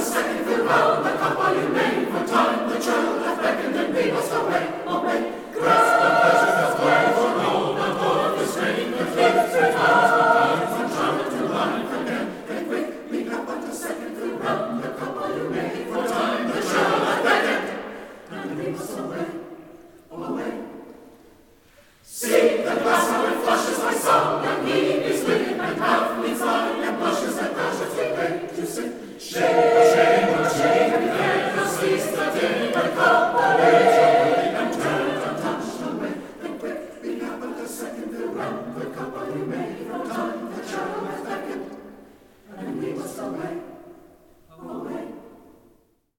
second fill round the cup while you made for time the church.